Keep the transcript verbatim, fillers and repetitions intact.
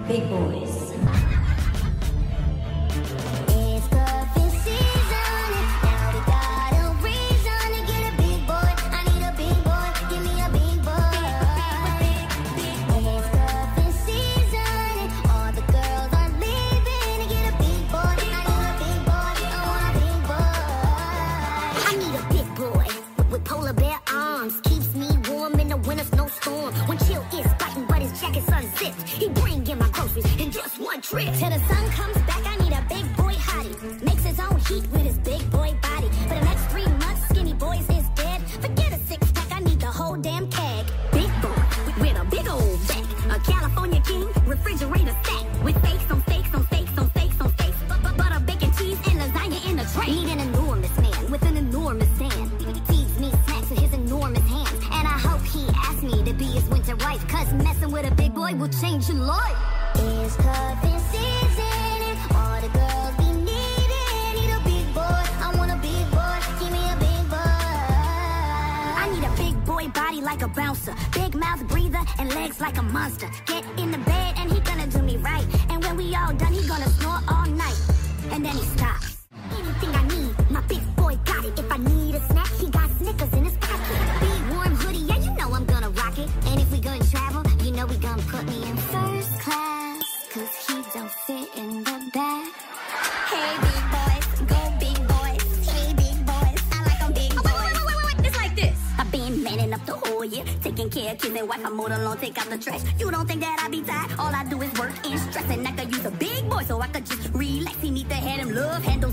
big boys. Trip. Till the sun comes back, I need a big boy hottie. Makes his own heat with his big boy body. For the next three months, skinny boys is dead. Forget a six pack, I need the whole damn keg. Big boy with a big old back. A California king, refrigerator stack. With steaks on steaks on steaks on steaks on steaks. Butter, bacon, cheese, and lasagna in the tray. Need an enormous man with an enormous hand. Feeds me snacks with his enormous hands. And I hope he asks me to be his winter wife. Cause messing with a big boy will change your life. It's cuffing season and all the girls be needing. Need a big boy, I want a big boy, give me a big boy. I need a big boy body like a bouncer, big mouth breather and legs like a monster. Get in the bed and he gonna do me right. And when we all done, he gonna snore all night. And then he stops. Anything I need, my big boy got it. If I need a snack, he got Snickers in his pocket. Big warm hoodie, yeah, you know I'm gonna rock it. And if we gonna travel, you know we gonna put me in first class. Cause he don't fit in the back. Hey big boys, go big boys. Hey big boys, I like them big boys. Oh, wait, wait, wait, wait, wait, it's like this. I've been manning up the whole year, taking care of kids and wife. I mowed alone, take out the trash. You don't think that I be tired? All I do is work and stress. And I could use a big boy so I could just relax. He need to have him love handle